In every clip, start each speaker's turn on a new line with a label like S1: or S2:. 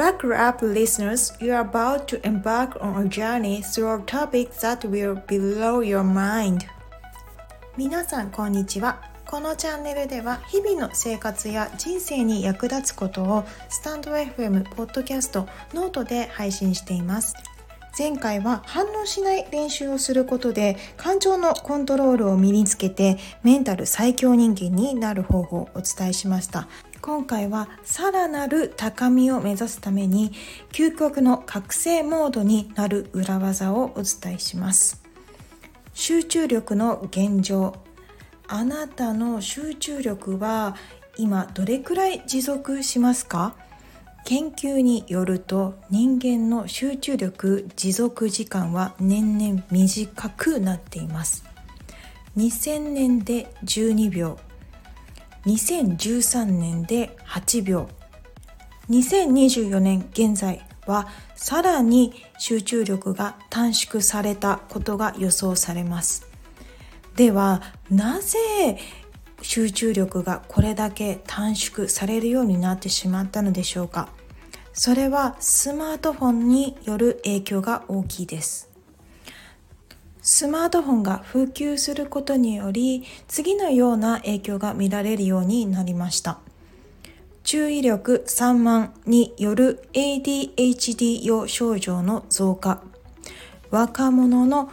S1: Buckle up, listeners. You are about to embark on a journey through topics that will blow your mind. 皆さん、こんにちは。このチャンネルでは日々の生活や人生に役立つことをスタンド FM、ポッドキャスト、ノートで配信しています。前回は反応しない練習をすることで感情のコントロールを身につけてメンタル最強人間になる方法をお伝えしました。今回はさらなる高みを目指すために究極の覚醒モードになる裏技をお伝えします。集中力の現状。あなたの集中力は今どれくらい持続しますか？研究によると人間の集中力持続時間は年々短くなっています。2000年で12秒、2013年で8秒、2024年現在はさらに集中力が短縮されたことが予想されます。ではなぜ集中力がこれだけ短縮されるようになってしまったのでしょうか。それはスマートフォンによる影響が大きいです。スマートフォンが普及することにより次のような影響が見られるようになりました。注意力散漫による ADHD 用症状の増加。若者の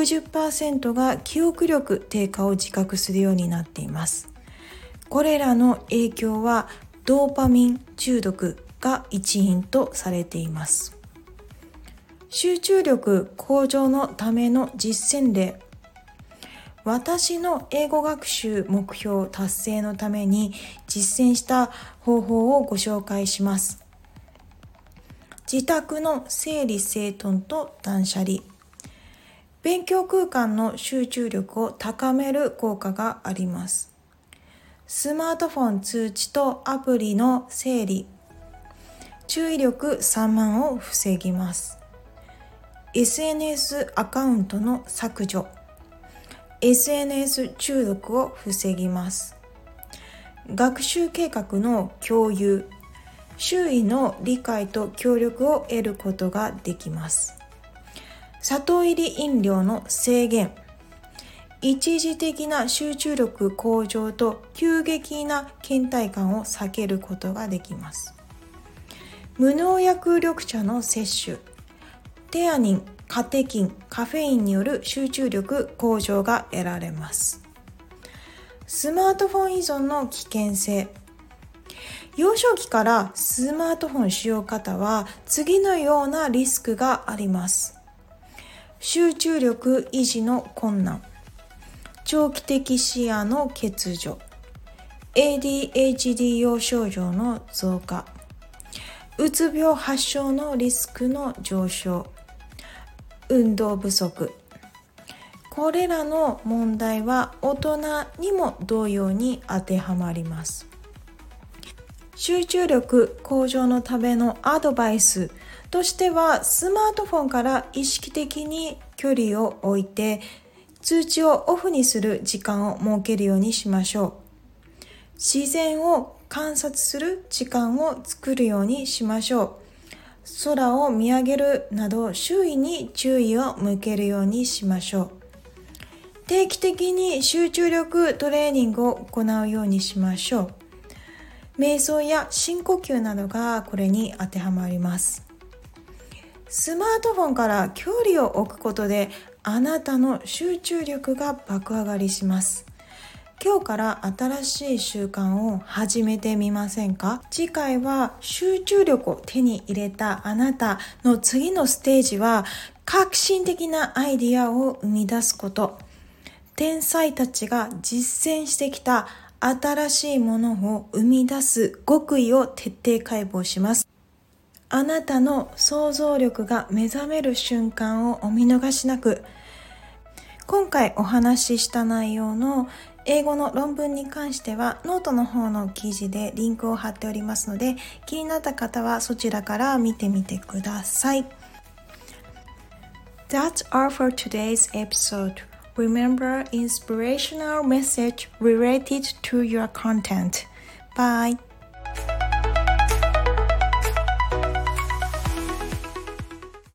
S1: 60% が記憶力低下を自覚するようになっています。これらの影響はドーパミン中毒が一因とされています。集中力向上のための実践例。私の英語学習目標達成のために実践した方法をご紹介します。自宅の整理整頓と断捨離。勉強空間の集中力を高める効果があります。スマートフォン通知とアプリの整理。注意力散漫を防ぎます。SNS アカウントの削除。SNS 中毒を防ぎます。学習計画の共有。周囲の理解と協力を得ることができます。砂糖入り飲料の制限。一時的な集中力向上と急激な倦怠感を避けることができます。無農薬緑茶の摂取。テアニン、カテキン、カフェインによる集中力向上が得られます。スマートフォン依存の危険性。幼少期からスマートフォン使用方は次のようなリスクがあります。集中力維持の困難。長期的視野の欠如。ADHD 用症状の増加。うつ病発症のリスクの上昇。運動不足。これらの問題は大人にも同様に当てはまります。集中力向上のためのアドバイスとしては、スマートフォンから意識的に距離を置いて通知をオフにする時間を設けるようにしましょう。自然を観察する時間を作るようにしましょう。空を見上げるなど周囲に注意を向けるようにしましょう。定期的に集中力トレーニングを行うようにしましょう。瞑想や深呼吸などがこれに当てはまります。スマートフォンから距離を置くことであなたの集中力が爆上がりします。今日から新しい習慣を始めてみませんか？次回は集中力を手に入れたあなたの次のステージは革新的なアイディアを生み出すこと。天才たちが実践してきた新しいものを生み出す極意を徹底解剖します。あなたの想像力が目覚める瞬間をお見逃しなく。今回お話しした内容の英語の論文に関してはノートの方の記事でリンクを貼っておりますので、気になった方はそちらから見てみてください。That's all for today's episode. Remember inspirational message related to your content. Bye.